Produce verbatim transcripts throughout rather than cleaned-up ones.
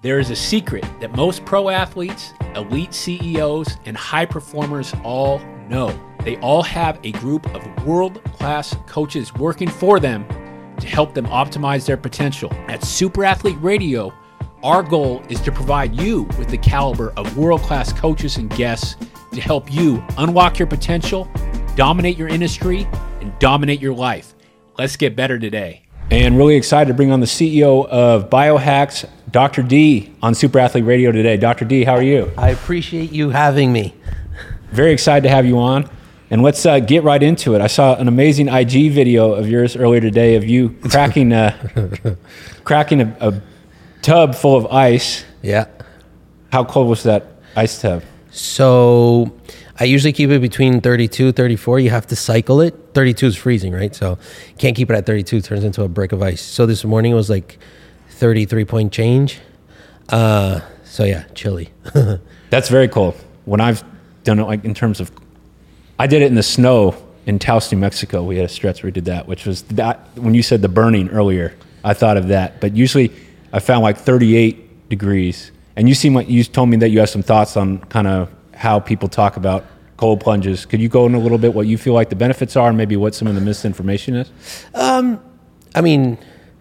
There is a secret that most pro athletes, elite C E Os, and high performers all know. They all have a group of world-class coaches working for them to help them optimize their potential. At Super Athlete Radio, our goal is to provide you with the caliber of world-class coaches and guests to help you unlock your potential, dominate your industry, and dominate your life. Let's get better today. And really excited to bring on the C E O of Biohacks, Doctor D, on Super Athlete Radio today. Doctor D, how are you? I appreciate you having me. Very excited to have you on. And let's uh, get right into it. I saw an amazing I G video of yours earlier today of you cracking a, cracking a, a tub full of ice. Yeah. How cold was that ice tub? So I usually keep it between thirty-two, thirty-four. You have to cycle it. thirty-two is freezing, right? So you can't keep it at thirty-two. It turns into a brick of ice. So this morning it was like thirty-three point change. Uh, so yeah, chilly. That's very cold. When I've done it, like in terms of, I did it in the snow in Taos, New Mexico. We had a stretch where we did that, which was that, when you said the burning earlier, I thought of that. But usually I found like thirty-eight degrees. And you seem like you told me that you have some thoughts on kind of how people talk about cold plunges. Could you go in a little bit what you feel like the benefits are and maybe what some of the misinformation is? Um, I mean,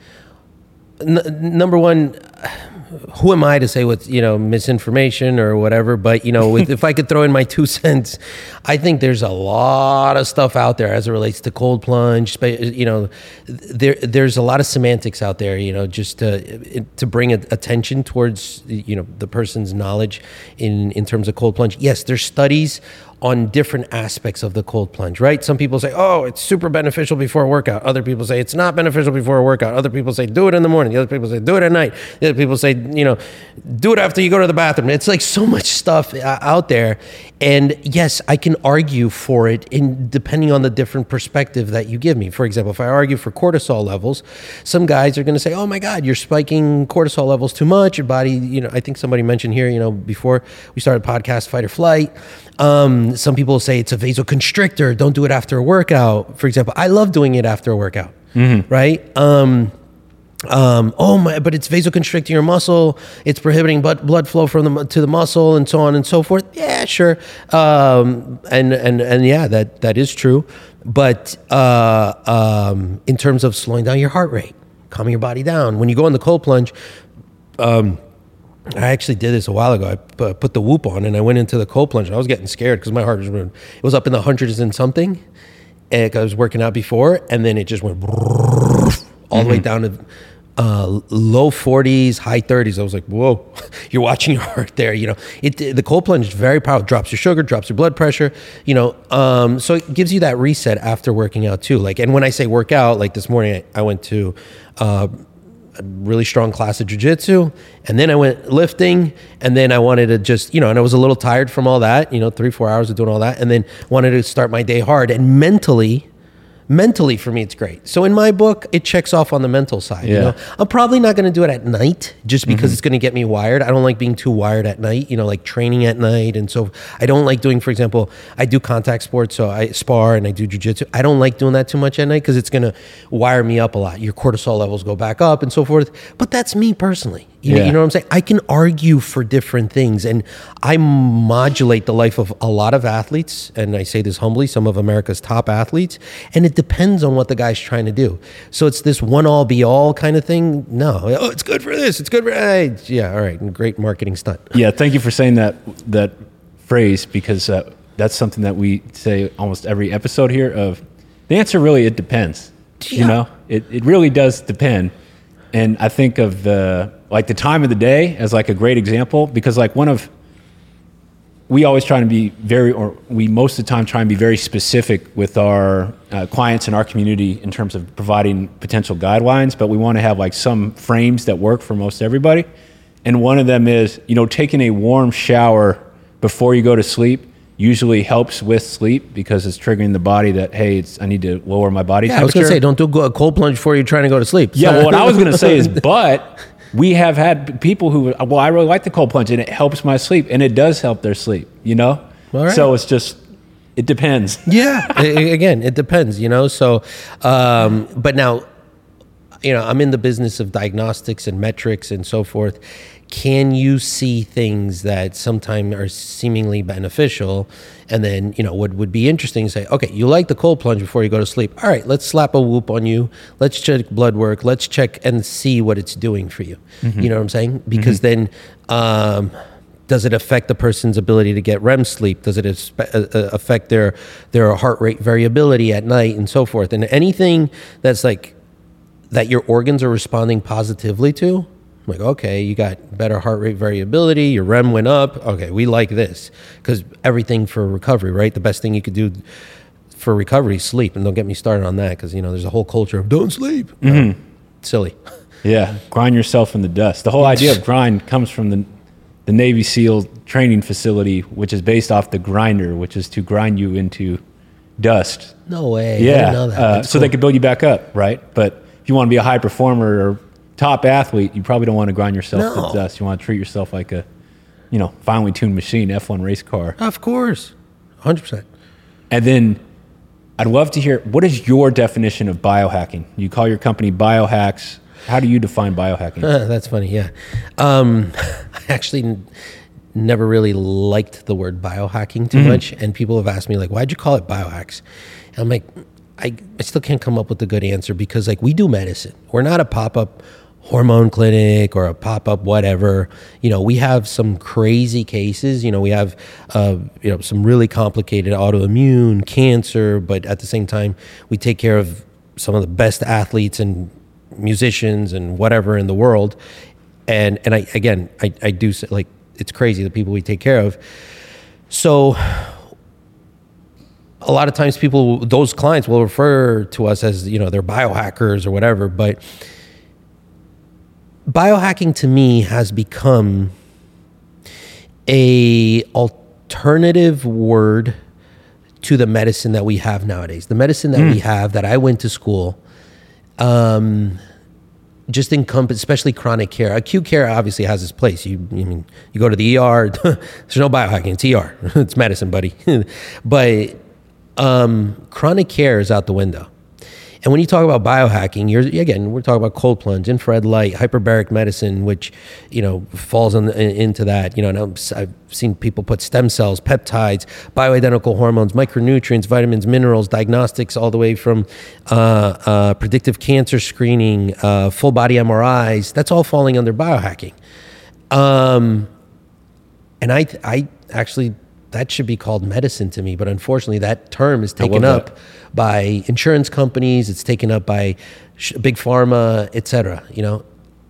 n- number one, who am I to say what's, you know, misinformation or whatever? But, you know, with, if I could throw in my two cents, I think there's a lot of stuff out there as it relates to cold plunge. You know, there there's a lot of semantics out there, you know, just to, to bring attention towards, you know, the person's knowledge in, in terms of cold plunge. Yes, there's studies on different aspects of the cold plunge, right? Some people say, oh, it's super beneficial before a workout. Other people say it's not beneficial before a workout. Other people say do it in the morning. The other people say do it at night. The other people say, you know, do it after you go to the bathroom. It's like so much stuff out there. And yes, I can argue for it in depending on the different perspective that you give me. For example, if I argue for cortisol levels, some guys are going to say, oh my God, you're spiking cortisol levels too much. Your body, you know, I think somebody mentioned here, you know, before we started podcast, fight or flight. Um, some people say it's a vasoconstrictor. Don't do it after a workout. For example, I love doing it after a workout, mm-hmm. right? Um, um, oh my, but it's vasoconstricting your muscle. It's prohibiting blood blood flow from the to the muscle, and so on and so forth. Yeah, sure. Um, and and and yeah, that that is true. But uh, um, in terms of slowing down your heart rate, calming your body down, when you go in the cold plunge. Um, I actually did this a while ago. I put the Whoop on and I went into the cold plunge. And I was getting scared because my heart was it was up in the hundreds and something. And I was working out before, and then it just went all mm-hmm. the way down to uh, low forties, high thirties. I was like, "Whoa, you're watching your heart there." You know, it the cold plunge is very powerful. Drops your sugar, drops your blood pressure. You know, um, so it gives you that reset after working out too. Like, and when I say work out, like this morning, I, I went to. Uh, a really strong class of jiu-jitsu, and then I went lifting, and then I wanted to just, you know, and I was a little tired from all that, you know, three, four hours of doing all that, and then wanted to start my day hard. And mentally, mentally for me, it's great. So in my book, it checks off on the mental side. Yeah. You know, I'm probably not going to do it at night just because mm-hmm. it's going to get me wired. I don't like being too wired at night, you know, like training at night. And so I don't like doing, for example, I do contact sports, so I spar and I do jiu-jitsu. I don't like doing that too much at night because it's going to wire me up a lot. Your cortisol levels go back up and so forth. But that's me personally. You, yeah. know, you know what I'm saying? I can argue for different things, and I modulate the life of a lot of athletes, and I say this humbly, some of America's top athletes, and it depends on what the guy's trying to do. So it's this one-all, be-all kind of thing. No. Oh, it's good for this. It's good for that. Yeah, all right. Great marketing stunt. Yeah, thank you for saying that that phrase, because uh, that's something that we say almost every episode here of, the answer really, it depends. Yeah. You know? It, it really does depend. And I think of the, like the time of the day as like a great example, because like one of, we always try to be very, or we most of the time try and be very specific with our uh, clients and our community in terms of providing potential guidelines, but we want to have like some frames that work for most everybody. And one of them is, you know, taking a warm shower before you go to sleep usually helps with sleep because it's triggering the body that, hey, it's, I need to lower my body yeah, temperature. I was going to say, don't do a cold plunge before you're trying to go to sleep. Yeah, well, what I was going to say is, but we have had people who, well, I really like the cold plunge and it helps my sleep, and it does help their sleep, you know? All right. So it's just, it depends. Yeah, again, it depends, you know? So, um, but now, you know, I'm in the business of diagnostics and metrics and so forth. can you see things that sometimes are seemingly beneficial, and then, you know, what would be interesting is say, okay, you like the cold plunge before you go to sleep. All right, let's slap a whoop on you. Let's check blood work. Let's check and see what it's doing for you. Mm-hmm. You know what I'm saying? Because mm-hmm. then um, does it affect the person's ability to get R E M sleep? Does it affect their their heart rate variability at night and so forth? And anything that's like that your organs are responding positively to, I'm like, okay, you got better heart rate variability, your R E M went up. Okay, we like this. Because everything for recovery, right? The best thing you could do for recovery is sleep. And don't get me started on that because, you know, there's a whole culture of don't sleep. Mm-hmm. No, silly. Yeah, grind yourself in the dust. The whole idea of grind comes from the the Navy SEAL training facility, which is based off the grinder, which is to grind you into dust. No way. Yeah, I didn't know that. Uh, so cool. They could build you back up, right? But if you want to be a high performer or top athlete, you probably don't want to grind yourself no. to dust. You want to treat yourself like a, you know, finely tuned machine, F one race car. Of course, one hundred percent. And then I'd love to hear, what is your definition of biohacking? You call your company Biohacks. How do you define biohacking? Uh, that's funny, yeah. Um, I actually n- never really liked the word biohacking too mm-hmm. much, and people have asked me, like, why'd you call it biohacks? And I'm like, I, I still can't come up with a good answer because, like, we do medicine. We're not a pop-up hormone clinic or a pop-up whatever. You know, we have some crazy cases. You know, we have, uh, you know, some really complicated autoimmune, cancer, but at the same time, we take care of some of the best athletes and musicians and whatever in the world. And, and I, again, I, I do say, like, it's crazy the people we take care of. So a lot of times people, those clients will refer to us as, you know, they're biohackers or whatever, but biohacking to me has become a alternative word to the medicine that we have nowadays. The medicine that mm. we have, that I went to school, um, just encompass, especially chronic care. Acute care obviously has its place. You, I mean, you go to the E R, there's no biohacking, it's E R, it's medicine, buddy. But um, chronic care is out the window. And when you talk about biohacking, you're, again, we're talking about cold plunge, infrared light, hyperbaric medicine, which, you know, falls on, into that. You know, and I've seen people put stem cells, peptides, bioidentical hormones, micronutrients, vitamins, minerals, diagnostics, all the way from uh, uh, predictive cancer screening, uh, full body M R Is. That's all falling under biohacking. Um, and I, I actually, that should be called medicine to me, but unfortunately that term is taken up that. by insurance companies, it's taken up by sh- big pharma, et cetera, you know,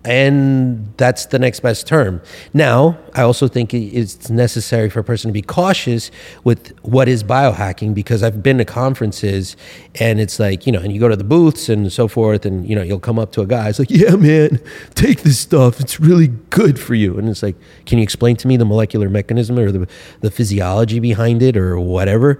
and that's the next best term. Now, I also think it's necessary for a person to be cautious with what is biohacking, because I've been to conferences and it's like, you know, and you go to the booths and so forth, and, you know, you'll come up to a guy, it's like, yeah, man, take this stuff. It's really good for you. And it's like, can you explain to me the molecular mechanism or the, the physiology behind it or whatever?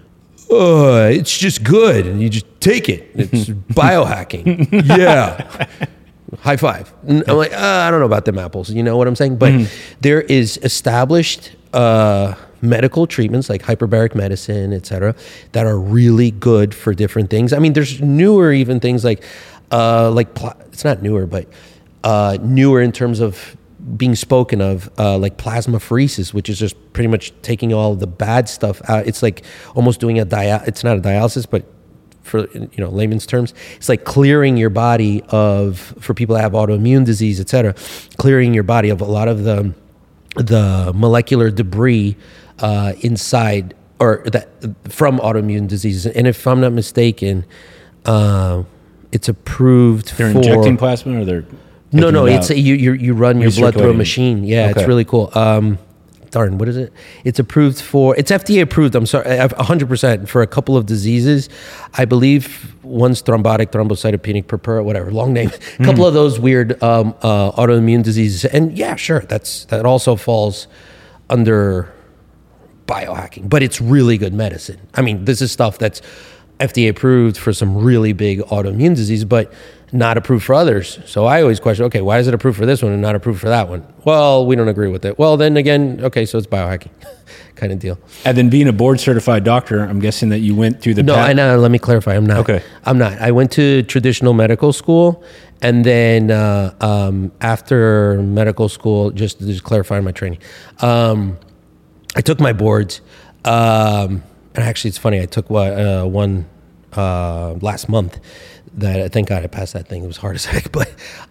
Uh, it's just good. And you just take it. It's biohacking. Yeah. High five. And I'm like, uh, I don't know about them apples. You know what I'm saying? But mm-hmm. there is established uh, medical treatments like hyperbaric medicine, et cetera, that are really good for different things. I mean, there's newer even things like, uh, like pl- it's not newer, but uh, newer in terms of being spoken of, uh, like plasmapheresis, which is just pretty much taking all the bad stuff out. It's like almost doing a dia- it's not a dialysis, but for, you know, layman's terms, it's like clearing your body of, for people that have autoimmune disease, et cetera, clearing your body of a lot of the the molecular debris uh, inside, or that from autoimmune diseases. And if I'm not mistaken, uh, it's approved they're for... They're injecting plasma, or they're... No, no, it it's a, you, you you run your blood through a machine. Yeah, okay. It's really cool. Um, darn, what is it? It's approved for, it's F D A approved, I'm sorry, one hundred percent for a couple of diseases. I believe one's thrombotic, thrombocytopenic purpura, whatever, long name. A couple mm. of those weird um, uh, autoimmune diseases. And yeah, sure, that's that also falls under biohacking, but it's really good medicine. I mean, this is stuff that's F D A approved for some really big autoimmune disease, but not approved for others. So I always question, okay, why is it approved for this one and not approved for that one? Well, we don't agree with it. Well, then again, okay, so it's biohacking kind of deal. And then being a board certified doctor, I'm guessing that you went through the No, path- I know. Let me clarify. I'm not. Okay. I'm not. I went to traditional medical school, and then uh, um, after medical school, just to just clarify my training, um, I took my boards. Um, and actually, it's funny. I took what, uh, one uh, last month. That thank God I passed that thing. It was hard as heck, but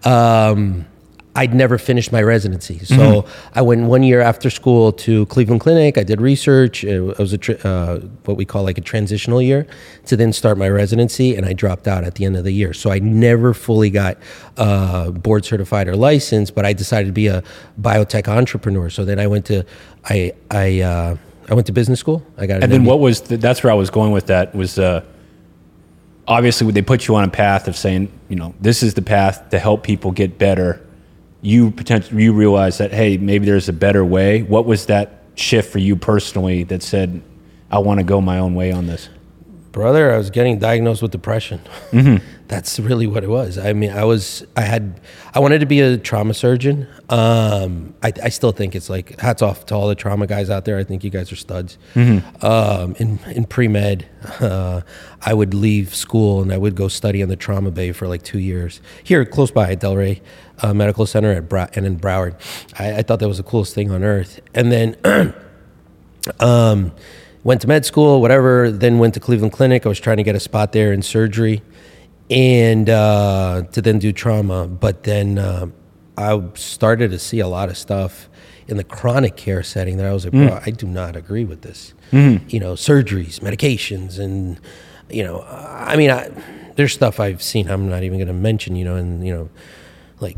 um, I'd never finished my residency. So mm-hmm. I went one year after school to Cleveland Clinic. I did research. It was a tr- uh, what we call like a transitional year to then start my residency, and I dropped out at the end of the year. So I never fully got uh, board certified or licensed, but I decided to be a biotech entrepreneur. So then I went to I I uh, I went to business school. I got and then what was the, that's where I was going with that was. Uh, Obviously, they put you on a path of saying, you know, this is the path to help people get better. You potentially you realize that, hey, maybe there's a better way. What was that shift for you personally that said, I want to go my own way on this? Brother, I was getting diagnosed with depression. Mm-hmm. That's really what it was. I mean, I was, I had, I wanted to be a trauma surgeon. Um, I, I still think it's like, hats off to all the trauma guys out there. I think you guys are studs. Mm-hmm. Um, in, in pre-med, uh, I would leave school and I would go study in the trauma bay for like two years. Here, close by at Delray uh, Medical Center at Brow- and in Broward. I, I thought that was the coolest thing on earth. And then, um, went to med school, whatever, then went to Cleveland Clinic. I was trying to get a spot there in surgery and uh, to then do trauma. But then uh, I started to see a lot of stuff in the chronic care setting that I was like, bro, mm. I do not agree with this. Mm-hmm. You know, surgeries, medications, and, you know, I mean, I, there's stuff I've seen I'm not even going to mention, you know, and, you know, like...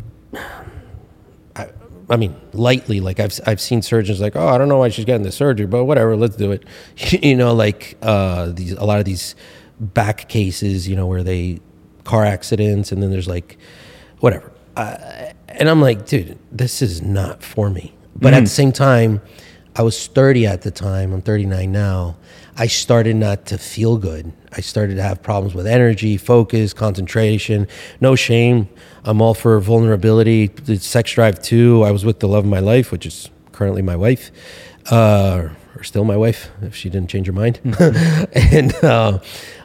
I mean, lightly, like I've I've seen surgeons like, oh, I don't know why she's getting the surgery, but whatever, let's do it. You know, like uh, these a lot of these back cases, you know, where they car accidents, and then there's like, whatever. Uh, and I'm like, dude, this is not for me. But mm. at the same time, I was thirty at the time. I'm thirty-nine now. I started not to feel good. I started to have problems with energy, focus, concentration. No shame. I'm all for vulnerability. The sex drive too. I was with the love of my life, which is currently my wife, uh, or still my wife, if she didn't change her mind. and uh,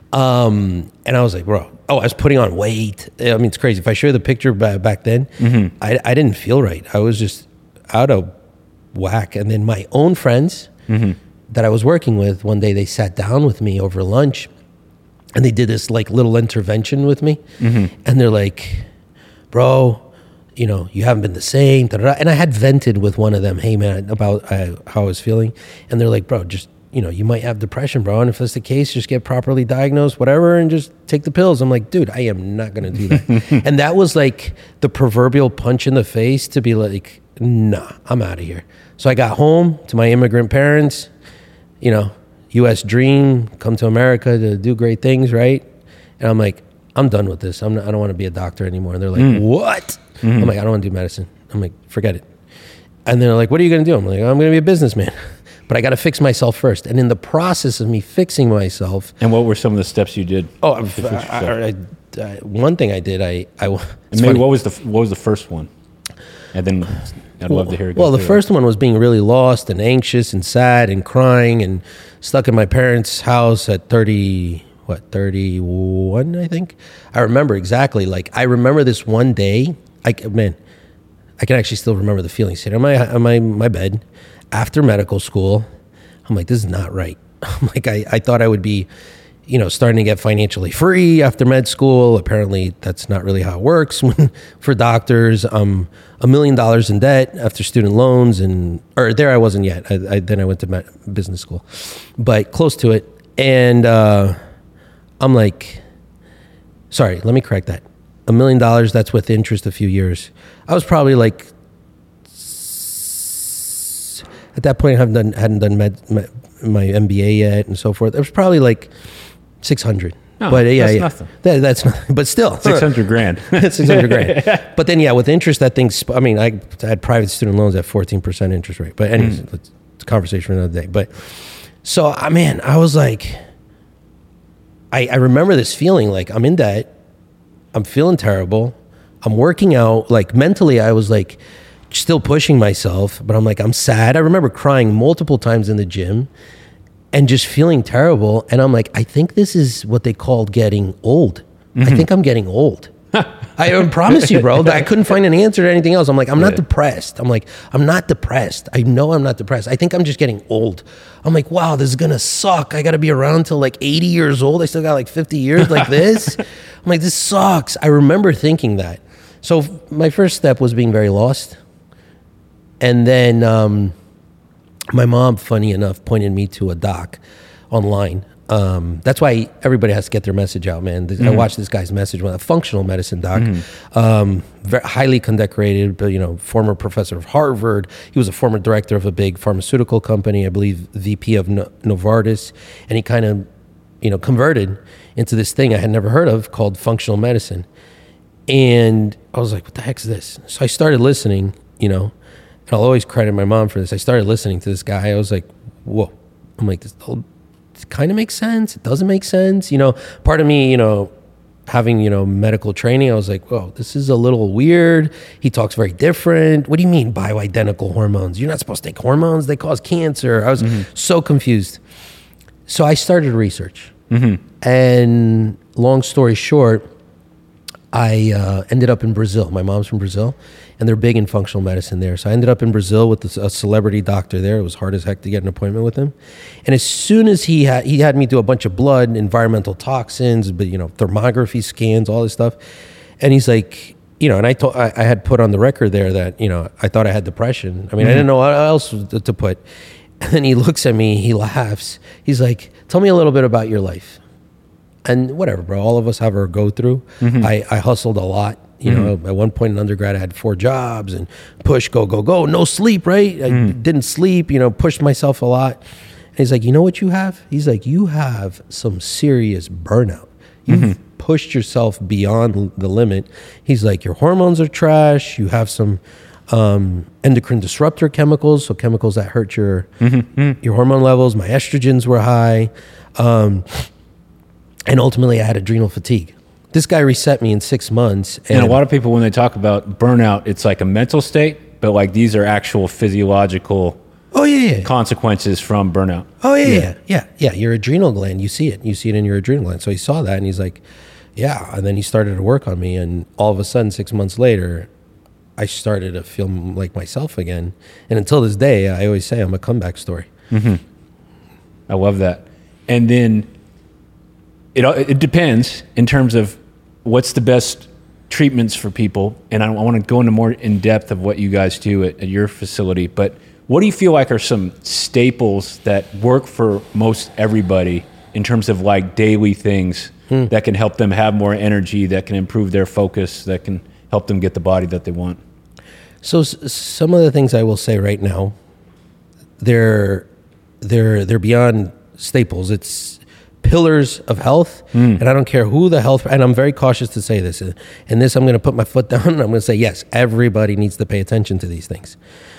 um, and I was like, bro. Oh, I was putting on weight. I mean, it's crazy. If I show you the picture back, back then, mm-hmm. I, I didn't feel right. I was just out of whack. And then my own friends mm-hmm. that I was working with, one day they sat down with me over lunch and they did this like little intervention with me. Mm-hmm. And they're like, bro, you know, you haven't been the same. Da-da-da. And I had vented with one of them, hey man, about uh, how I was feeling. And they're like, bro, just, you know, you might have depression, bro. And if that's the case, just get properly diagnosed, whatever, and just take the pills. I'm like, dude, I am not going to do that. And that was like the proverbial punch in the face to be like, nah, I'm out of here. So I got home to my immigrant parents, you know, U S dream, come to America to do great things, right? And I'm like, I'm done with this. I'm not, I don't want to be a doctor anymore. And they're like, mm. what? Mm-hmm. I'm like, I don't want to do medicine. I'm like, forget it. And they're like, what are you going to do? I'm like, I'm going to be a businessman. But I got to fix myself first. And in the process of me fixing myself... And what were some of the steps you did? Oh, I, I, I, I, one thing I did, I... I and maybe funny. what was the what was the first one? And then I'd well, love to hear it. Well, the first it. one was being really lost and anxious and sad and crying and stuck in my parents' house at thirty... What, thirty-one, I think? I remember exactly. Like, I remember this one day. I, man, I can actually still remember the feeling. Sitting on my, on my, my bed... After medical school, I'm like, this is not right. I'm like, I, I thought I would be, you know, starting to get financially free after med school. Apparently, that's not really how it works for doctors. I'm a million dollars in debt after student loans, and or there I wasn't yet. I, I, then I went to med, business school, but close to it. And uh, I'm like, sorry, let me correct that. A million dollars, that's with interest a few years. I was probably like, at that point, I hadn't done, hadn't done med, med, my M B A yet and so forth. It was probably like six hundred. No, but yeah, that's yeah. nothing. That, that's nothing. But still, six hundred grand. six hundred grand. But then, yeah, with interest, that thing's. I mean, I, I had private student loans at fourteen percent interest rate. But anyways, mm. it's a conversation for another day. But so, I mean, I was like, I, I remember this feeling like I'm in debt. I'm feeling terrible. I'm working out. Like mentally, I was like still pushing myself, but I'm like, I'm sad. I remember crying multiple times in the gym and just feeling terrible. And I'm like, I think this is what they called getting old. Mm-hmm. I think I'm getting old. I promise you, bro, that I couldn't find an answer to anything else. I'm like, I'm not yeah. depressed. I'm like, I'm not depressed. I know I'm not depressed. I think I'm just getting old. I'm like, wow, this is going to suck. I got to be around till like eighty years old. I still got like fifty years like this. I'm like, this sucks. I remember thinking that. So my first step was being very lost. And then um, my mom, funny enough, pointed me to a doc online. Um, that's why everybody has to get their message out, man. Mm-hmm. I watched this guy's message, a functional medicine doc, mm-hmm. um, very highly condecorated, but you know, former professor of Harvard. He was a former director of a big pharmaceutical company, I believe, V P of no- Novartis, and he kind of, you know, converted into this thing I had never heard of called functional medicine. And I was like, what the heck is this? So I started listening, you know, and I'll always credit my mom for this. I started listening to this guy. I was like, whoa. I'm like, this whole kind of makes sense. It doesn't make sense. You know, part of me, you know, having, you know, medical training, I was like, whoa, this is a little weird. He talks very different. What do you mean bioidentical hormones? You're not supposed to take hormones. They cause cancer. I was mm-hmm. so confused. So I started research. Mm-hmm. And long story short, I uh, ended up in Brazil. My mom's from Brazil, and they're big in functional medicine there. So I ended up in Brazil with a celebrity doctor there. It was hard as heck to get an appointment with him. And as soon as he had, he had me do a bunch of blood, environmental toxins, but you know, thermography scans, all this stuff. And he's like, you know, and I told, I, I had put on the record there that, you know, I thought I had depression. I mean, mm-hmm. I didn't know what else to put. And then he looks at me, he laughs. He's like, tell me a little bit about your life. And whatever, bro, all of us have our go through. Mm-hmm. I, I hustled a lot. You mm-hmm. know, at one point in undergrad, I had four jobs and push, go, go, go. No sleep, right? I mm. didn't sleep, you know, pushed myself a lot. And he's like, you know what you have? He's like, you have some serious burnout. You've mm-hmm. pushed yourself beyond the limit. He's like, your hormones are trash. You have some um, endocrine disruptor chemicals, so chemicals that hurt your, mm-hmm. your hormone levels. My estrogens were high. Um And ultimately, I had adrenal fatigue. This guy reset me in six months. And, and a lot of people, when they talk about burnout, it's like a mental state, but like these are actual physiological oh, yeah, yeah. consequences from burnout. Oh, yeah, yeah, yeah, yeah. Your adrenal gland, you see it. You see it in your adrenal gland. So he saw that, and he's like, yeah. And then he started to work on me, and all of a sudden, six months later, I started to feel like myself again. And until this day, I always say I'm a comeback story. Mm-hmm. I love that. And then It it depends in terms of what's the best treatments for people, and I, I want to go into more in depth of what you guys do at, at your facility. But what do you feel like are some staples that work for most everybody in terms of like daily things hmm. that can help them have more energy, that can improve their focus, that can help them get the body that they want? So s- some of the things I will say right now, they're they're they're beyond staples. It's pillars of health, mm. and I don't care who the health, and I'm very cautious to say this, and this I'm going to put my foot down, and I'm going to say, yes, everybody needs to pay attention to these things.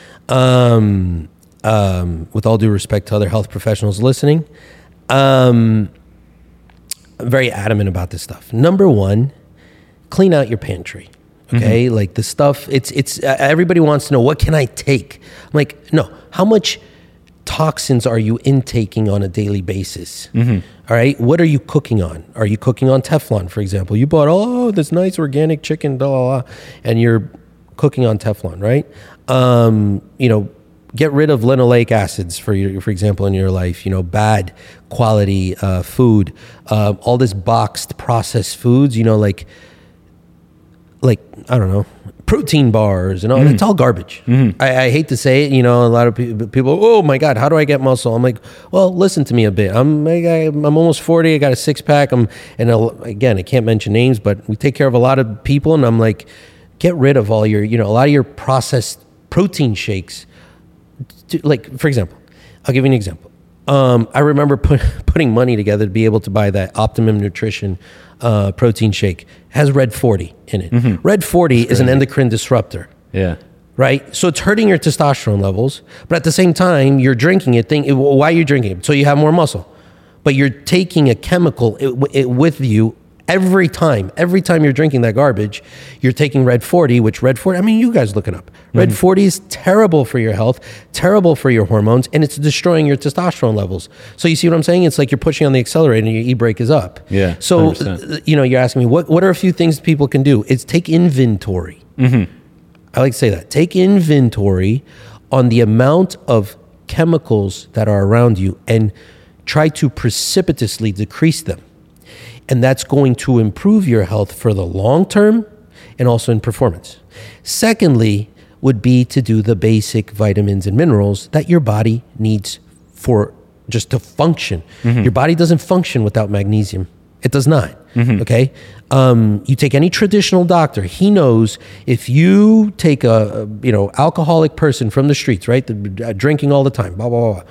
Um, um, with all due respect to other health professionals listening, um, I'm very adamant about this stuff. Number one, clean out your pantry. Okay, mm-hmm. like the stuff, it's, it's, uh, everybody wants to know, what can I take? I'm like, no, how much toxins are you intaking on a daily basis? Mm-hmm. All right. What are you cooking on? Are you cooking on Teflon, for example? You bought, oh, this nice organic chicken, blah, blah, blah, and you're cooking on Teflon, right? Um, you know, get rid of linoleic acids, for your, for example, in your life, you know, bad quality uh, food, uh, all this boxed processed foods, you know, like, like, I don't know, protein bars and all, mm. it's all garbage. Mm-hmm. I, I hate to say it, you know, a lot of pe- people, oh my God, how do I get muscle? I'm like, well, listen to me a bit. I'm I, I'm almost forty. I got a six pack. I'm, and a, again, I can't mention names, but we take care of a lot of people. And I'm like, get rid of all your, you know, a lot of your processed protein shakes. To, like, for example, I'll give you an example. Um, I remember put, putting money together to be able to buy that Optimum Nutrition uh, protein shake. It has Red forty in it. Mm-hmm. Red forty is an endocrine disruptor. Yeah. Right? So it's hurting your testosterone levels, but at the same time, you're drinking it. Think, why are you drinking it? So you have more muscle. But you're taking a chemical it, it, with you Every time, every time you're drinking that garbage, you're taking Red forty, which Red forty, I mean, you guys look it up. Red mm-hmm. forty is terrible for your health, terrible for your hormones, and it's destroying your testosterone levels. So you see what I'm saying? It's like you're pushing on the accelerator and your e-brake is up. Yeah. So, one hundred percent. You know, you're asking me, what, what are a few things people can do? It's take inventory. Mm-hmm. I like to say that. Take inventory on the amount of chemicals that are around you and try to precipitously decrease them. And that's going to improve your health for the long term and also in performance. Secondly, would be to do the basic vitamins and minerals that your body needs for just to function. Mm-hmm. Your body doesn't function without magnesium. It does not. Mm-hmm. Okay. Um, you take any traditional doctor, he knows if you take a, a you know alcoholic person from the streets, right, the, uh, drinking all the time, blah blah blah.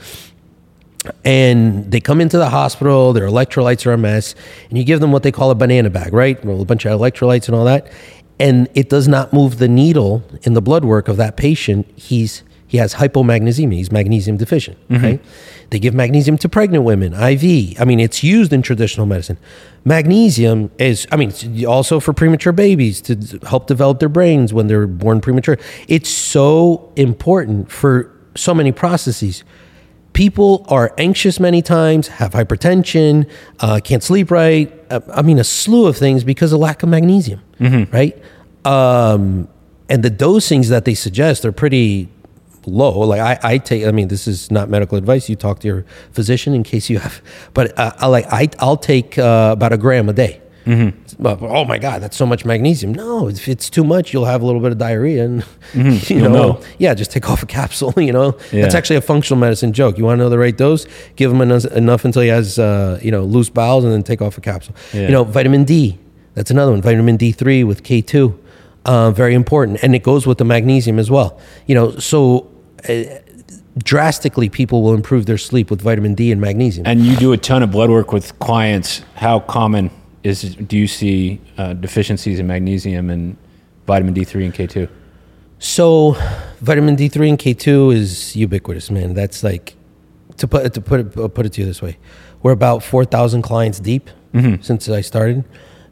And they come into the hospital, their electrolytes are a mess, and you give them what they call a banana bag, right? Well, a bunch of electrolytes and all that. And it does not move the needle in the blood work of that patient. He's he has hypomagnesemia, he's magnesium deficient, mm-hmm. right? They give magnesium to pregnant women, I V. I mean, it's used in traditional medicine. Magnesium is, I mean, it's also for premature babies to help develop their brains when they're born premature. It's so important for so many processes. People are anxious many times, have hypertension, uh, can't sleep right. Uh, I mean, a slew of things because of lack of magnesium, mm-hmm. right? Um, and the dosings that they suggest are pretty low. Like I, I take, I mean, this is not medical advice. You talk to your physician in case you have, but uh, I like, I, I'll take uh, about a gram a day. Mm-hmm. Oh my God, that's so much magnesium. No, if it's too much, you'll have a little bit of diarrhea, and mm-hmm. you know, know, yeah, just take off a capsule. You know, yeah. That's actually a functional medicine joke. You want to know the right dose? Give him enough, enough until he has, uh, you know, loose bowels, and then take off a capsule. Yeah. You know, vitamin D. That's another one. Vitamin D three with K two, uh, very important, and it goes with the magnesium as well. You know, so. Uh, drastically people will improve their sleep with vitamin D and magnesium. And you do a ton of blood work with clients. How common is do you see uh, deficiencies in magnesium and vitamin D three and K two? So vitamin D three and K two is ubiquitous, man. That's like, to put to put it, put it to you this way, we're about four thousand clients deep mm-hmm. since I started.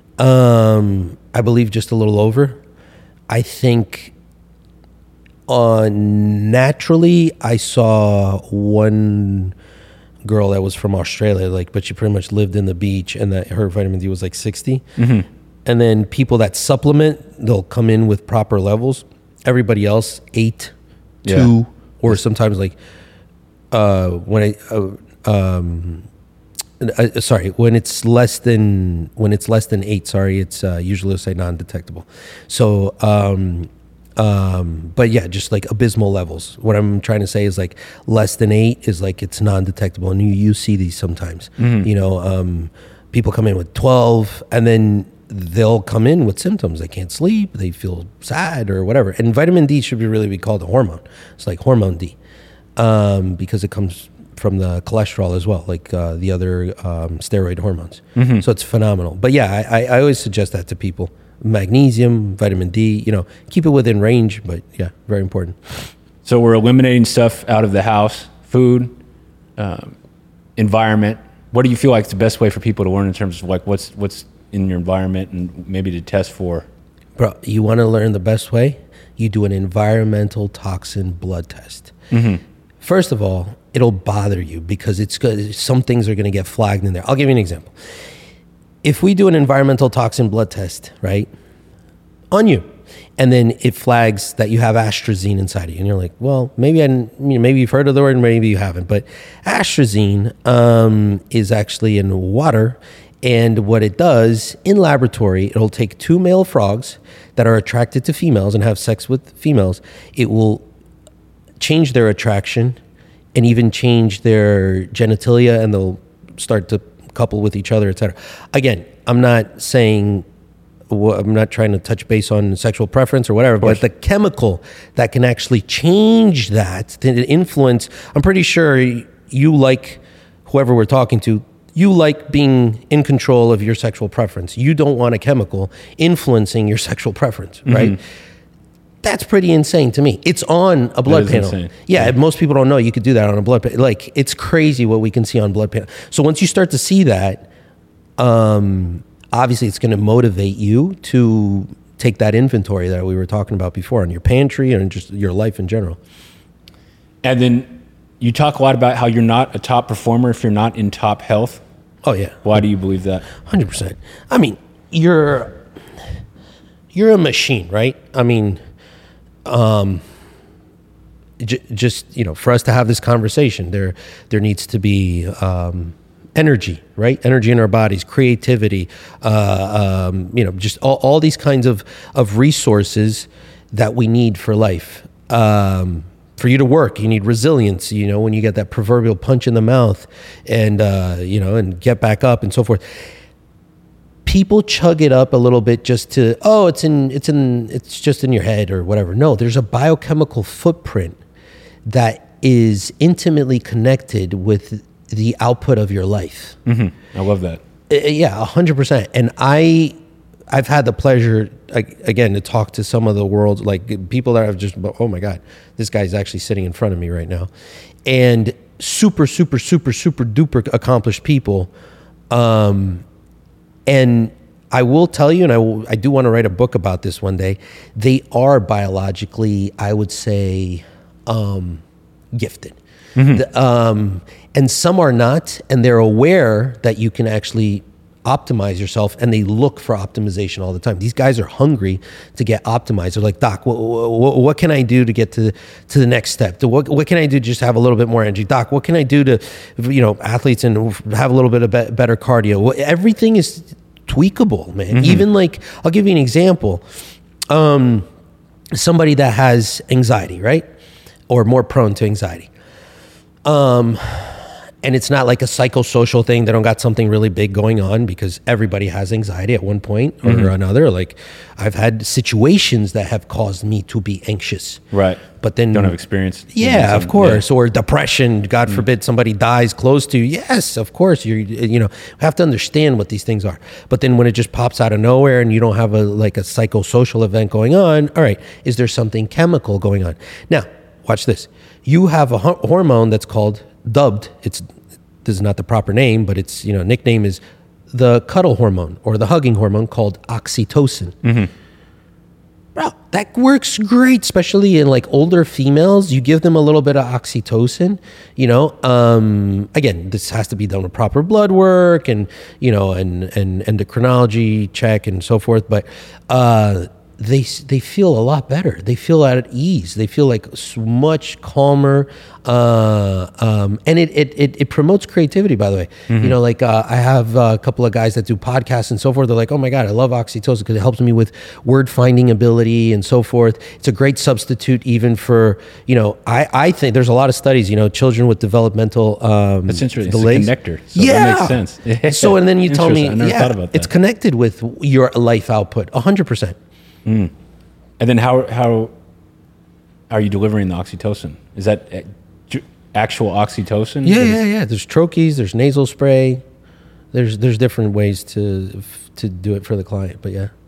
Um, I believe just a little over. I think Uh, naturally, I saw one girl that was from Australia, like, but she pretty much lived in the beach, and that her vitamin D was like sixty. Mm-hmm. And then people that supplement, they'll come in with proper levels. Everybody else, eight, yeah. two, or sometimes like uh, when I, uh, um, uh, sorry, when it's less than when it's less than eight. Sorry, it's uh, usually say non-detectable. So. Um, Um, but yeah, just like abysmal levels. What I'm trying to say is like less than eight is like it's non-detectable, and you, you see these sometimes. Mm-hmm. You know, um, people come in with twelve, and then they'll come in with symptoms. They can't sleep, they feel sad or whatever. And vitamin D should be really be called a hormone. It's like hormone D, um, because it comes from the cholesterol as well, like uh, the other um, steroid hormones. Mm-hmm. So it's phenomenal. But yeah, I, I always suggest that to people. Magnesium, vitamin D, you know, keep it within range, but yeah, very important. So we're eliminating stuff out of the house, food, um, environment. What do you feel like is the best way for people to learn in terms of like what's what's in your environment and maybe to test for? Bro, you want to learn the best way? You do an environmental toxin blood test. Mm-hmm. First of all, it'll bother you because it's good. Some things are going to get flagged in there. I'll give you an example. If we do an environmental toxin blood test, right, on you, and then it flags that you have atrazine inside of you, and you're like, well, maybe I didn't, you know, maybe you've heard of the word, maybe you haven't, but atrazine um, is actually in water, and what it does in laboratory, it'll take two male frogs that are attracted to females and have sex with females. It will change their attraction and even change their genitalia, and they'll start to couple with each other, et cetera. Again, I'm not saying, I'm not trying to touch base on sexual preference or whatever, but the chemical that can actually change that, to influence, I'm pretty sure you like, whoever we're talking to, you like being in control of your sexual preference. You don't want a chemical influencing your sexual preference, right? Mm-hmm. That's pretty insane to me. It's on a blood panel. Yeah, yeah, most people don't know you could do that on a blood panel. Like, it's crazy what we can see on blood panel. So once you start to see that, um, obviously it's going to motivate you to take that inventory that we were talking about before on your pantry and just your life in general. And then you talk a lot about how you're not a top performer if you're not in top health. Oh yeah. Why do you believe that? one hundred percent. I mean, you're you're a machine, right? I mean, um, j- just, you know, for us to have this conversation, there there needs to be um, energy, right? Energy in our bodies, creativity, uh, um, you know, just all, all these kinds of, of resources that we need for life. Um, for you to work, you need resilience, you know, when you get that proverbial punch in the mouth and, uh, you know, and get back up and so forth. People chug it up a little bit just to, oh, it's in, it's in, it's just in your head or whatever. No, there's a biochemical footprint that is intimately connected with the output of your life. Mm-hmm. I love that. Uh, yeah, a hundred percent. And I, I've had the pleasure, again, to talk to some of the world's, like people that have just, oh my God, this guy's actually sitting in front of me right now. And super, super, super, super duper accomplished people. Um, and I will tell you, and I, will, I do want to write a book about this one day, they are biologically, I would say, um, gifted. Mm-hmm. The, um, and some are not, and they're aware that you can actually optimize yourself, and they look for optimization all the time. These guys are hungry to get optimized. They're like, Doc, what, what, what can I do to get to to the next step? To what, what can I do to just have a little bit more energy? Doc, what can I do to, you know, athletes and have a little bit of be- better cardio? Everything is tweakable, man. Mm-hmm. Even like, I'll give you an example. Um, somebody that has anxiety, right? Or more prone to anxiety. Um, and it's not like a psychosocial thing. They don't got something really big going on, because everybody has anxiety at one point or mm-hmm. another. Like, I've had situations that have caused me to be anxious. Right. But then don't have experience. Yeah, of course. Yeah. Or depression. God mm-hmm. forbid somebody dies close to you. Yes, of course. You you know, have to understand what these things are. But then when it just pops out of nowhere and you don't have a like a psychosocial event going on, all right, is there something chemical going on? Now, watch this. You have a ho- hormone that's called, dubbed, it's, this is not the proper name, but its, you know, nickname is the cuddle hormone or the hugging hormone, called oxytocin. Mm-hmm. Bro, that works great, especially in like older females. You give them a little bit of oxytocin, you know, um, again, this has to be done with proper blood work and, you know, and, and endocrinology check and so forth. But, uh, they they feel a lot better. They feel at ease. They feel like much calmer, uh, um, and it, it it it promotes creativity. By the way, mm-hmm. you know, like uh, I have a couple of guys that do podcasts and so forth. They're like, oh my God, I love oxytocin because it helps me with word finding ability and so forth. It's a great substitute even for, you know, I, I think there's a lot of studies. You know, children with developmental um, that's interesting. Delays. It's a connector. So yeah, that makes sense. Yeah. So and then you tell me, I never yeah, thought about that. It's connected with your life output, a hundred percent. Mm. And then how how are you delivering the oxytocin? Is that actual oxytocin? Yeah, yeah, yeah. There's troches, there's nasal spray. There's there's different ways to to do it for the client, but yeah.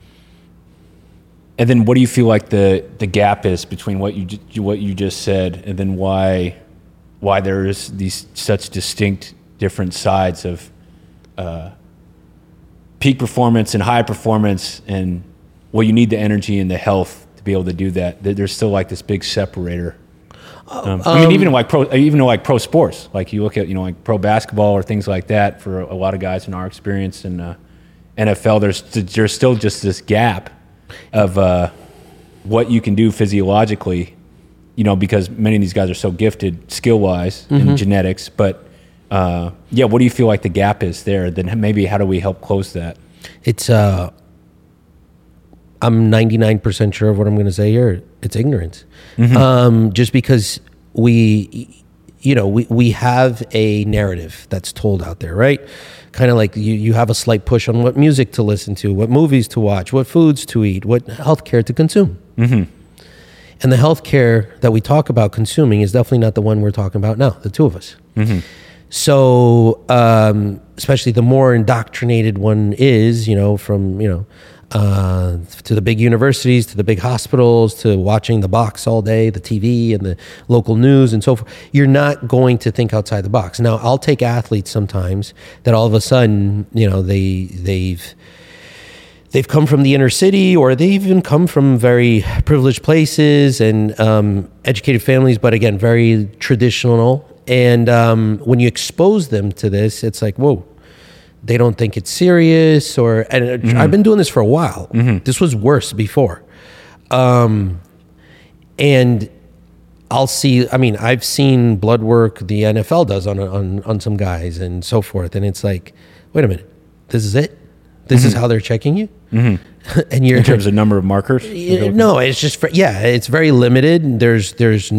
And then what do you feel like the, the gap is between what you what you just said and then why why there's these such distinct different sides of uh, peak performance and high performance, and well, you need the energy and the health to be able to do that. There's still like this big separator. Um, I mean, um, even like pro, even like pro sports, like you look at, you know, like pro basketball or things like that. For a lot of guys in our experience in uh, N F L, there's there's still just this gap of uh, what you can do physiologically, you know, because many of these guys are so gifted skill wise mm-hmm. in genetics. But uh, yeah, what do you feel like the gap is there? Then maybe how do we help close that? It's uh. I'm ninety-nine percent sure of what I'm going to say here. It's ignorance. Mm-hmm. Um, just because we, you know, we, we have a narrative that's told out there, right? Kind of like you, you have a slight push on what music to listen to, what movies to watch, what foods to eat, what healthcare to consume. Mm-hmm. And the healthcare that we talk about consuming is definitely not the one we're talking about now, the two of us. Mm-hmm. So, um, especially the more indoctrinated one is, you know, from, you know, Uh, to the big universities, to the big hospitals, to watching the box all day, the T V and the local news and so forth. You're not going to think outside the box. Now, I'll take athletes sometimes that all of a sudden, you know, they they've they've come from the inner city, or they even come from very privileged places and um, educated families, but again, very traditional. And um, when you expose them to this, it's like, whoa, they don't think it's serious. Or and mm-hmm. I've been doing this for a while. Mm-hmm. This was worse before. Um, and I'll see, I mean, I've seen blood work the N F L does on, on, on some guys and so forth. And it's like, wait a minute, this is it? This mm-hmm. is how they're checking you? Mm-hmm. And you're in terms of number of markers? No, it's just, yeah, it's very limited. There's, there's,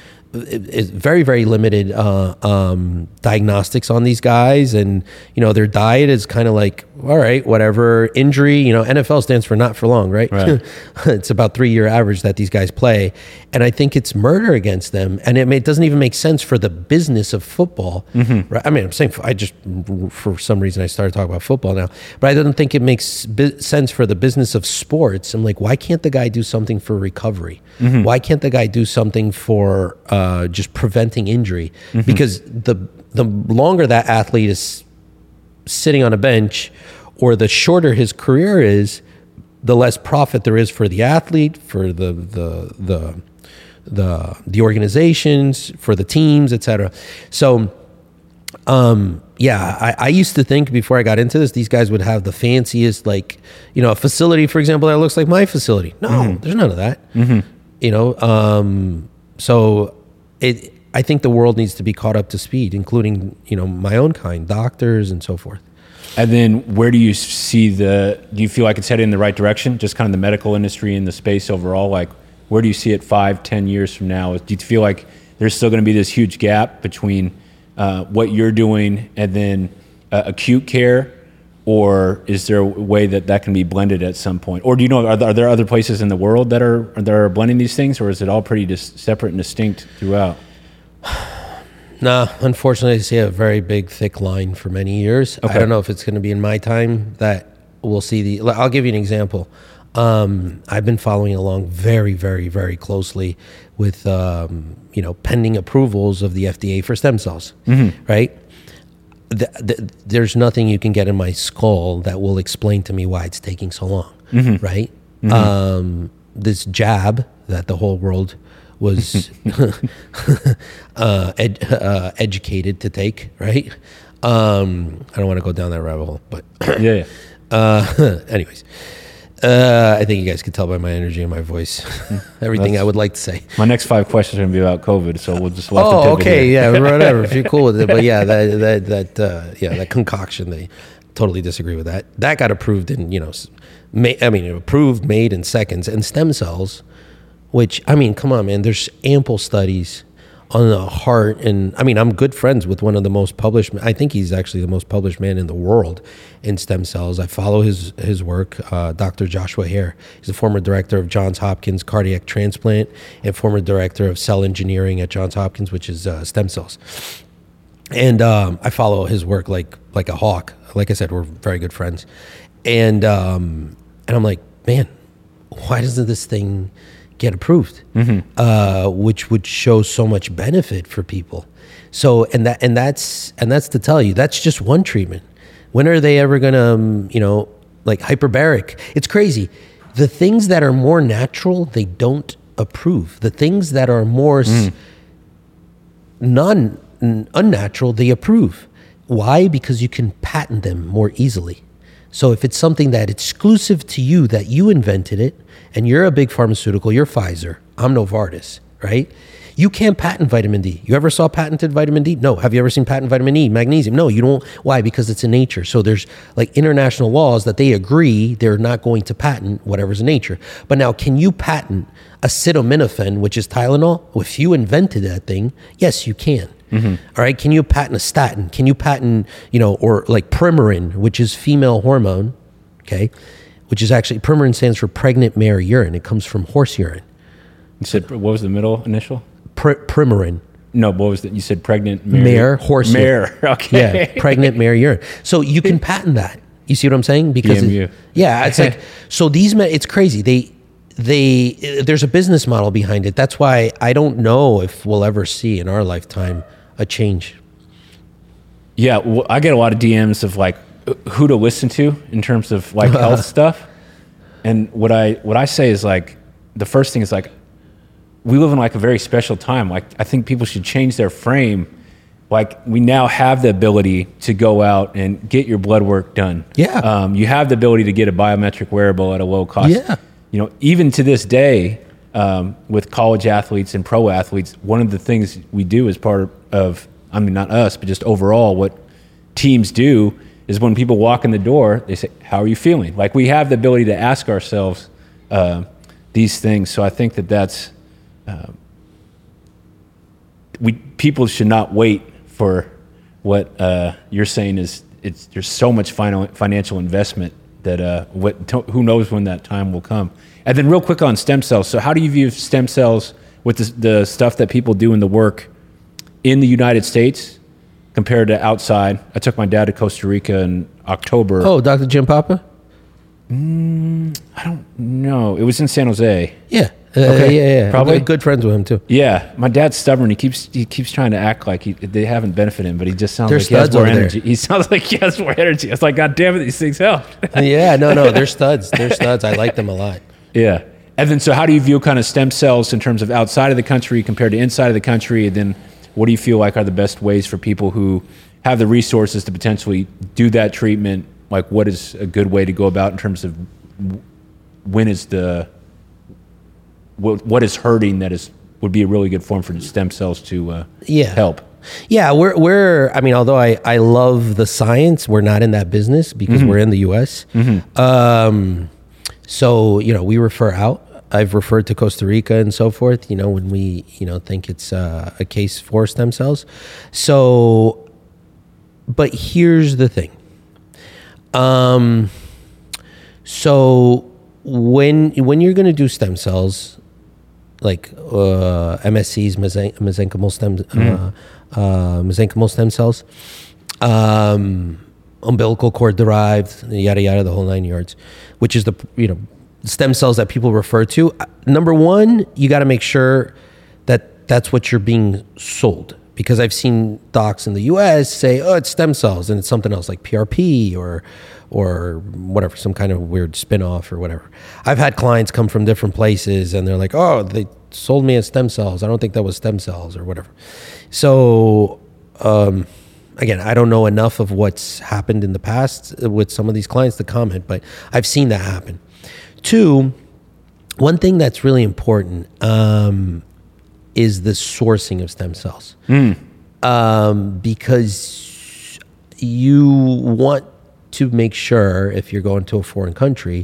it's very, very limited uh, um, diagnostics on these guys. And, you know, their diet is kind of like, all right, whatever. Injury, you know, N F L stands for not for long, right? Right. It's about three-year average that these guys play. And I think it's murder against them. And it, may, it doesn't even make sense for the business of football. Mm-hmm. Right? I mean, I'm saying, I just, for some reason, I started talking about football now. But I don't think it makes bi- sense for the business of sports. I'm like, why can't the guy do something for recovery? Mm-hmm. Why can't the guy do something for uh, just preventing injury? Mm-hmm. Because the the longer that athlete is sitting on a bench, or the shorter his career is, the less profit there is for the athlete, for the the the the, the organizations, for the teams, et cetera. So, um, yeah, I, I used to think before I got into this, these guys would have the fanciest, like, you know, a facility, for example, that looks like my facility. No, mm-hmm. there's none of that. Mm-hmm. You know, um, so it. I think the world needs to be caught up to speed, including, you know, my own kind, doctors and so forth. And then where do you see the, do you feel like it's headed in the right direction? Just kind of the medical industry and the space overall? Like, where do you see it five, ten years from now? Do you feel like there's still going to be this huge gap between uh, what you're doing and then uh, acute care? Or is there a way that that can be blended at some point? Or do you know, are there, are there other places in the world that are, that are blending these things? Or is it all pretty dis- separate and distinct throughout? No, unfortunately, I see a very big, thick line for many years. Okay. I don't know if it's going to be in my time that we'll see the. I'll give you an example. Um, I've been following along very, very, very closely with um, you know pending approvals of the F D A for stem cells. Mm-hmm. Right? The, the, there's nothing you can get in my skull that will explain to me why it's taking so long. Mm-hmm. Right? Mm-hmm. Um, this jab that the whole world was uh, ed, uh, educated to take, right? Um, I don't want to go down that rabbit hole, but yeah. yeah. Uh, anyways, uh, I think you guys can tell by my energy and my voice everything That's, I would like to say. My next five questions are going to be about COVID, so we'll just. We'll oh, to okay, yeah, whatever. If you're cool with it, but yeah, that that that uh, yeah, that concoction, they totally disagree with that. That got approved in you know, ma- I mean, approved, made in seconds, and stem cells. Which, I mean, come on, man, there's ample studies on the heart. And I mean, I'm good friends with one of the most published, I think he's actually the most published man in the world in stem cells. I follow his his work, uh, Doctor Joshua Hare. He's the former director of Johns Hopkins Cardiac Transplant and former director of cell engineering at Johns Hopkins, which is uh, stem cells. And um, I follow his work like like a hawk. Like I said, we're very good friends. And, um, and I'm like, man, why doesn't this thing get approved, mm-hmm. uh, which would show so much benefit for people. So, and that, and that's, and that's to tell you, that's just one treatment. When are they ever going to, um, you know, like hyperbaric? It's crazy. The things that are more natural, they don't approve. The things that are more mm. non n- unnatural, they approve. Why? Because you can patent them more easily. So if it's something that exclusive to you, that you invented it, and you're a big pharmaceutical, you're Pfizer, I'm Novartis, right? You can't patent vitamin D. You ever saw patented vitamin D? No. Have you ever seen patent vitamin E, magnesium? No, you don't. Why? Because it's in nature. So there's like international laws that they agree they're not going to patent whatever's in nature. But now, can you patent acetaminophen, which is Tylenol? Well, if you invented that thing, yes, you can. Mm-hmm. All right. Can you patent a statin? Can you patent, you know, or like Premarin, which is female hormone, okay, which is actually, Premarin stands for pregnant mare urine. It comes from horse urine. You said, what was the middle initial? Pre- Premarin. No, what was that? You said pregnant mare. Mare, horse mare. Urine. Okay. Yeah, pregnant mare urine. So you can patent that. You see what I'm saying? Because it, yeah, it's like, so these, it's crazy. They, they, there's a business model behind it. That's why I don't know if we'll ever see in our lifetime a change. Yeah, well, I get a lot of D Ms of like who to listen to in terms of like health stuff. And what I what I say is like, the first thing is like, we live in like a very special time. Like I think people should change their frame. Like we now have the ability to go out and get your blood work done. Yeah. Um, you have the ability to get a biometric wearable at a low cost. Yeah. You know, even to this day, um, with college athletes and pro athletes, one of the things we do as part of, I mean, not us, but just overall what teams do is when people walk in the door, they say, how are you feeling? Like we have the ability to ask ourselves uh, these things. So I think that that's, uh, we people should not wait for what uh, you're saying is it's there's so much final, financial investment that uh, what who knows when that time will come. And then real quick on stem cells. So how do you view stem cells with the, the stuff that people do in the work in the United States compared to outside? I took my dad to Costa Rica in October. Oh, Doctor Jim Papa? Mm, I don't know. It was in San Jose. Yeah. Uh, Okay, yeah, yeah. probably. I'm good friends with him too. Yeah, my dad's stubborn. He keeps he keeps trying to act like he, they haven't benefited him, but he just sounds They're like he has studs more over there. energy. He sounds like he has more energy. It's like, God damn it, these things help. Yeah, no, no, they're studs. They're studs. I like them a lot. Yeah. And then, so how do you view kind of stem cells in terms of outside of the country compared to inside of the country? And then, what do you feel like are the best ways for people who have the resources to potentially do that treatment? Like, what is a good way to go about in terms of when is the what, what is hurting that is would be a really good form for stem cells to uh, Yeah. help? Yeah, we're we're. I mean, although I I love the science, we're not in that business because Mm-hmm. we're in the U S. Um, so you know, we refer out. I've referred to Costa Rica and so forth. You know, when we you know think it's uh, a case for stem cells. So, but here's the thing. Um, so when when you're going to do stem cells, like uh, M S Cs, mesen- mesenchymal stem, uh, uh, mesenchymal stem cells, um, umbilical cord derived, yada yada, the whole nine yards, which is the you know stem cells that people refer to. Number one, you got to make sure that that's what you're being sold, because I've seen docs in the U S say, oh, it's stem cells, and it's something else like P R P or or whatever, some kind of weird spin-off or whatever. I've had clients come from different places and they're like, oh, they sold me as stem cells. I don't think that was stem cells or whatever. So, um, again, I don't know enough of what's happened in the past with some of these clients to comment, but I've seen that happen. Two, one thing that's really important um, is the sourcing of stem cells. Mm. Um, because you want to make sure, if you're going to a foreign country,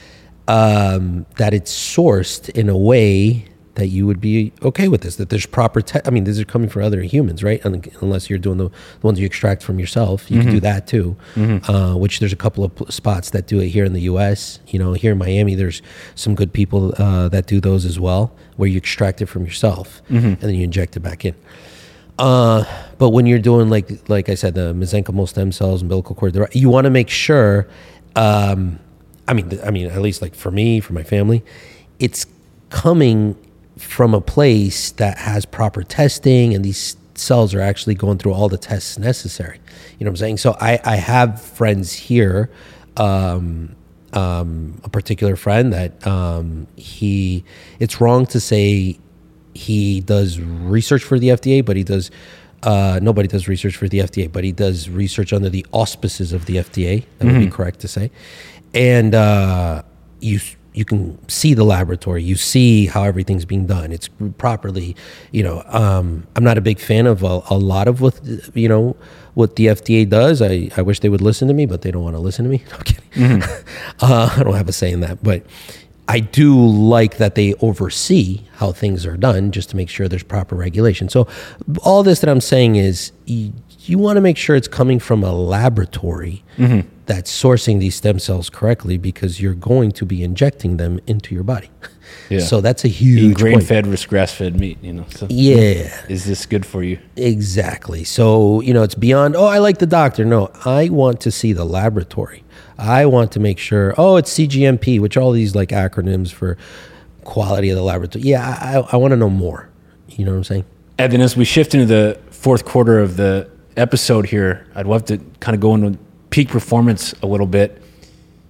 um, that it's sourced in a way that you would be okay with this, that there's proper, te- I mean, these are coming from other humans, right? Un- Unless you're doing the, the ones you extract from yourself, you Mm-hmm. can do that too, mm-hmm. uh, which there's a couple of pl- spots that do it here in the U S. You know, here in Miami, there's some good people uh, that do those as well, where you extract it from yourself Mm-hmm. and then you inject it back in. Uh, but when you're doing, like like I said, the mesenchymal stem cells, umbilical cord, you want to make sure, um, I mean, I mean, at least like for me, for my family, it's coming from a place that has proper testing, and these cells are actually going through all the tests necessary. You know what I'm saying? So I, I have friends here, um, um, a particular friend that um, he, it's wrong to say he does research for the F D A, but he does, uh, nobody does research for the F D A, but he does research under the auspices of the F D A. That mm-hmm. would be correct to say. And uh, you you can see the laboratory, you see how everything's being done. It's properly, you know, um, I'm not a big fan of a, a lot of what, you know, what the F D A does. I, I wish they would listen to me, but they don't want to listen to me. No, I'm kidding. Mm-hmm. uh, I don't have a say in that, but I do like that they oversee how things are done just to make sure there's proper regulation. So all this that I'm saying is you, you want to make sure it's coming from a laboratory mm-hmm. that's sourcing these stem cells correctly, because you're going to be injecting them into your body. Yeah. So that's a huge grain point. fed versus grass fed meat, you know. So Yeah. is this good for you? Exactly. So, you know, it's beyond, oh, I like the doctor. No, I want to see the laboratory. I want to make sure, oh, it's C G M P, which are all these like acronyms for quality of the laboratory. Yeah, I, I want to know more. You know what I'm saying? And then as we shift into the fourth quarter of the episode here, I'd love to kind of go into peak performance a little bit.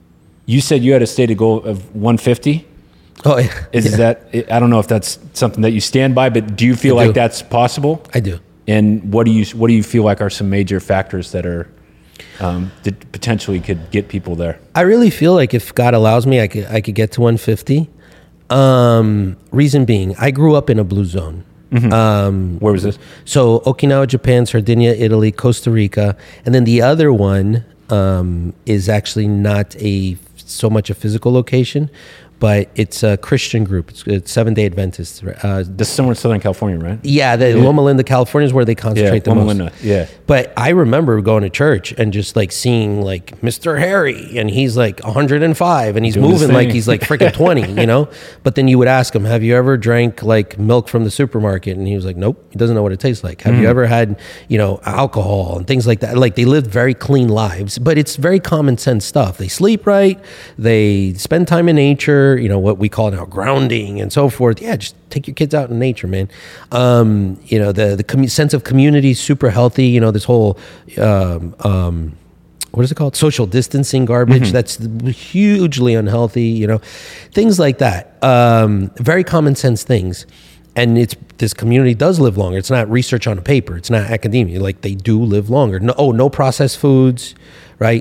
You said you had a stated goal of one fifty. Oh, yeah. Is yeah. that, I don't know if that's something that you stand by, but do you feel I like do. that's possible? I do. And what do you what do you feel like are some major factors that are um, that potentially could get people there? I really feel like if God allows me, I could I could get to one fifty. Um, reason being, I grew up in a blue zone. Mm-hmm. Um, Where was this? So Okinawa, Japan, Sardinia, Italy, Costa Rica, and then the other one um, is actually not a so much a physical location, but it's a Christian group. It's, it's Seventh Day Adventists. Uh, This is somewhere in Southern California, right? yeah, the Yeah. Loma Linda, California is where they Yeah, concentrate the Loma most. Linda. Yeah. But I remember going to church and just like seeing like Mister Harry, and he's like one hundred five, and he's Doing his moving like thing. he's like freaking twenty, you know? But then you would ask him, have you ever drank like milk from the supermarket? And he was like, nope, he doesn't know what it tastes like. Have Mm. you ever had, you know, alcohol and things like that? Like they lived very clean lives, but it's very common sense stuff. They sleep right, they spend time in nature, you know, what we call now grounding and so forth. Yeah, just take your kids out in nature, man. Um, you know, the the commu- sense of community is super healthy. You know, this whole um, um, what is it called? Social distancing garbage. That's hugely unhealthy. You know, things like that. Um, very common sense things. And it's this community does live longer. It's not research on a paper. It's not academia. Like they do live longer. No, oh, no processed foods, right?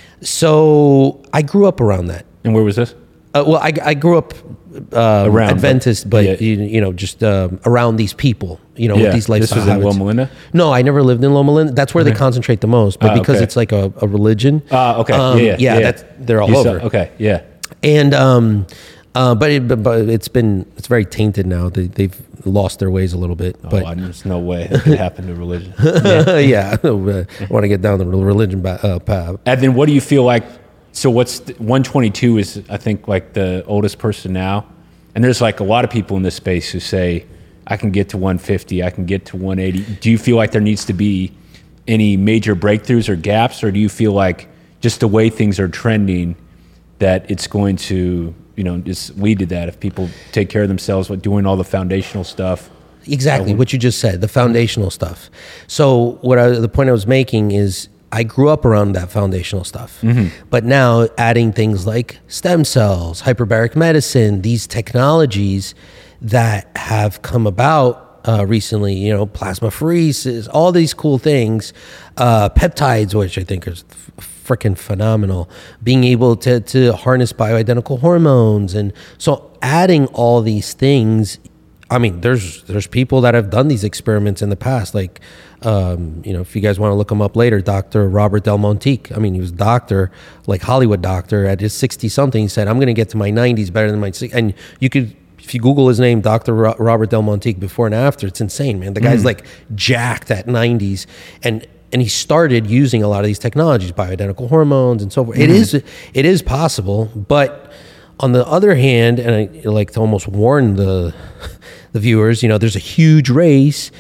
So I grew up around that. And where was this? Uh, well, I, I grew up uh, Around, Adventist, but- but, yeah. you, you know, just um, around these people, you know, Yeah, with these this lifestyle was in habits. Loma Linda? No, I never lived in Loma Linda. That's where they concentrate the most, but Ah, because okay. it's like a, a religion. Ah, okay. um, yeah, yeah, yeah. That's, they're all You over. saw- okay, yeah. And um, uh, but it, but- but it's been it's very tainted now. They, they've lost their ways a little bit. Oh, But I- there's no way that could happen to religion. yeah, I want to get down the religion ba- uh, path. And then what do you feel like? So what's the, one twenty-two is, I think, like the oldest person now. And there's like a lot of people in this space who say, I can get to one fifty, I can get to one eighty. Do you feel like there needs to be any major breakthroughs or gaps? Or do you feel like just the way things are trending, that it's going to, you know, just lead to that if people take care of themselves with doing all the foundational stuff? Exactly what you just said, the foundational stuff. So what I, the point I was making is I grew up around that foundational stuff, but now adding things like stem cells, hyperbaric medicine, these technologies that have come about uh, recently, you know, plasmapheresis, all these cool things, uh, peptides, which I think is f- freaking phenomenal, being able to, to harness bioidentical hormones. And so adding all these things, I mean, there's there's people that have done these experiments in the past, like, um, you know, if you guys want to look him up later, Doctor Robert Del Montique. I mean, he was a doctor, like Hollywood doctor. At his sixty-something, he said, I'm going to get to my nineties better than my sixty. And you could, if you Google his name, Doctor Ro- Robert Del Montique, before and after, it's insane, man. The guy's like jacked at nineties. And and he started using a lot of these technologies, bioidentical hormones and so forth. It is it is possible, but on the other hand, and I like to almost warn the the viewers, you know, there's a huge race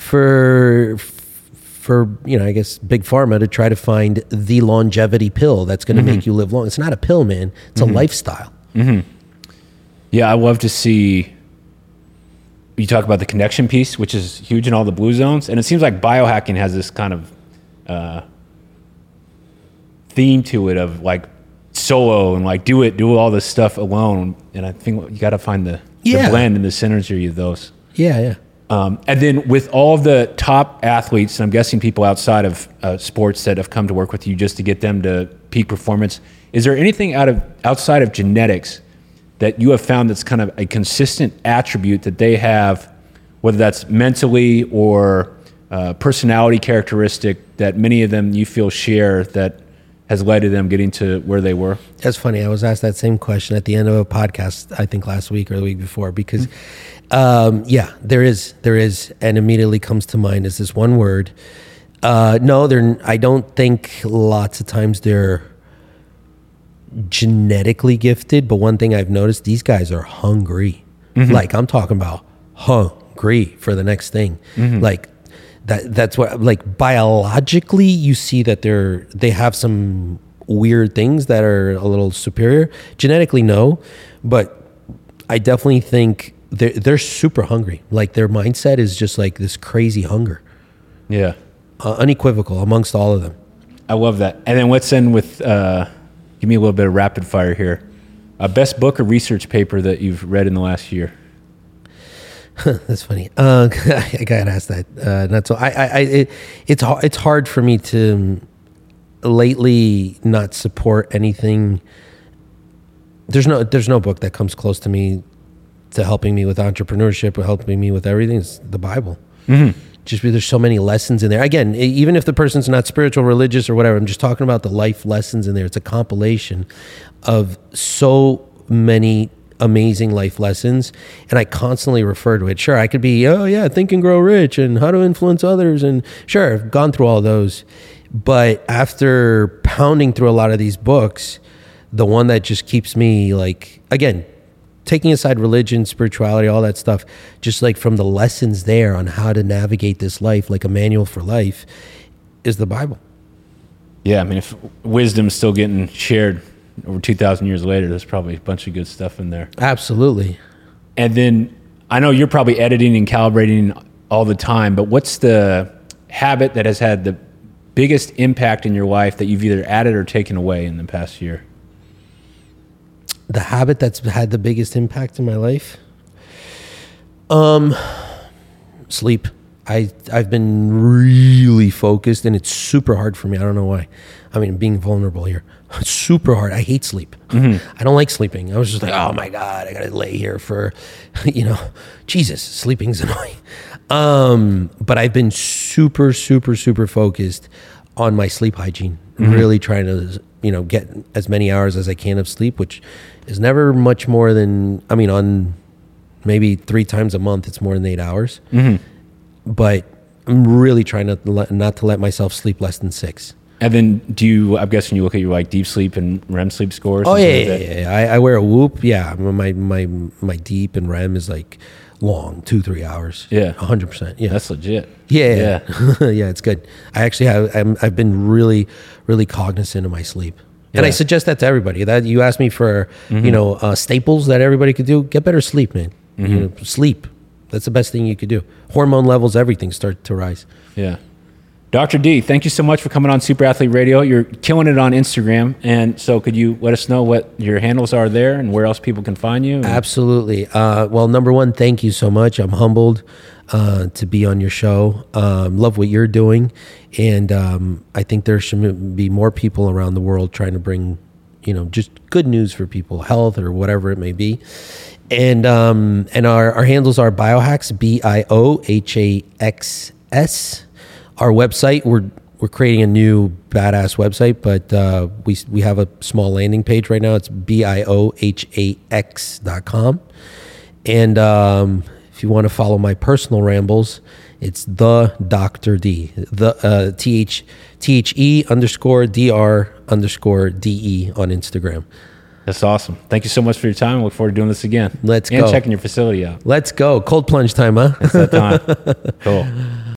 for for you know, I guess big pharma to try to find the longevity pill that's going to make you live long. It's not a pill, man. It's a lifestyle. Yeah, I love to see. You talk about the connection piece, which is huge in all the blue zones, and it seems like biohacking has this kind of uh, theme to it of like solo and like do it, do all this stuff alone. And I think you got to find the, Yeah. the blend and the synergy of those. Yeah, yeah. Um, and then with all of the top athletes, and I'm guessing people outside of uh, sports that have come to work with you just to get them to peak performance, is there anything out of outside of genetics that you have found that's kind of a consistent attribute that they have, whether that's mentally or uh, personality characteristic that many of them you feel share that has led to them getting to where they were? That's funny. I was asked that same question at the end of a podcast, I think last week or the week before, because, um, yeah, there is, there is, and immediately comes to mind is this one word. Uh, no, they're, I don't think lots of times they're genetically gifted, but one thing I've noticed, these guys are hungry. Like I'm talking about hungry for the next thing. Like that, that's what, like biologically you see that they're, they have some weird things that are a little superior. Genetically, no, but I definitely think they're, they're super hungry. Like their mindset is just like this crazy hunger, Yeah. uh, unequivocal amongst all of them. I love that. And then let's end with uh, give me a little bit of rapid fire here. Uh, best book or research paper that you've read in the last year? That's funny. Uh, I got asked that. Uh, not so. I. I. I it, it's hard. It's hard for me to lately not support anything. There's no. There's no book that comes close to me to helping me with entrepreneurship or helping me with everything. It's the Bible. Mm-hmm. Just because there's so many lessons in there. Again, even if the person's not spiritual, religious, or whatever, I'm just talking about the life lessons in there. It's a compilation of so many amazing life lessons, and I constantly refer to it. Sure, I could be, oh yeah, Think and Grow Rich and How to Influence Others, and sure, I've gone through all those. But after pounding through a lot of these books, the one that just keeps me, like, again, taking aside religion, spirituality, all that stuff, just like from the lessons there on how to navigate this life, like a manual for life, is the Bible. Yeah, I mean, if wisdom's still getting shared over two thousand years later, there's probably a bunch of good stuff in there. Absolutely. And then I know you're probably editing and calibrating all the time, but what's the habit that has had the biggest impact in your life that you've either added or taken away in the past year? The habit that's had the biggest impact in my life? Um, sleep. I, I've been really focused, and it's super hard for me. I don't know why. I mean, being vulnerable here. It's super hard. I hate sleep. Mm-hmm. I don't like sleeping. I was just like, oh my God, I got to lay here for, you know, Jesus, sleeping's annoying. Um, but I've been super, super, super focused on my sleep hygiene. Mm-hmm. Really trying to, you know, get as many hours as I can of sleep, which is never much more than, I mean, on maybe three times a month, it's more than eight hours. Mm-hmm. But I'm really trying to let, not to let myself sleep less than six. And then do you, I'm guessing you look at your like deep sleep and R E M sleep scores? Oh yeah, yeah, yeah, yeah. I, I wear a Whoop. Yeah, my my my deep and R E M is like long, two three hours. Yeah, a hundred percent. Yeah, that's legit. Yeah, yeah, yeah. It's good. I actually have. I'm, I've been really, really cognizant of my sleep, and yeah. I suggest that to everybody. That you asked me for, mm-hmm. you know, uh, staples that everybody could do. Get better sleep, man. Mm-hmm. You know, sleep. That's the best thing you could do. Hormone levels, everything start to rise. Yeah. Doctor D, thank you so much for coming on Super Athlete Radio. You're killing it on Instagram. And so could you let us know what your handles are there and where else people can find you? Absolutely. Uh, well, number one, thank you so much. I'm humbled uh, to be on your show. Um, love what you're doing. And um, I think there should be more people around the world trying to bring, you know, just good news for people, health or whatever it may be. And um, and our, our handles are Biohax, B I O H A X S. Our website, we're we're creating a new badass website, but uh, we we have a small landing page right now. It's B I O H A X dot com. And um, if you want to follow my personal rambles, it's the Doctor D, the uh, T H T H E underscore D R underscore D E on Instagram. That's awesome. Thank you so much for your time. I look forward to doing this again. Let's and go. And checking your facility out. Let's go. Cold plunge time, huh? It's that time. Cool.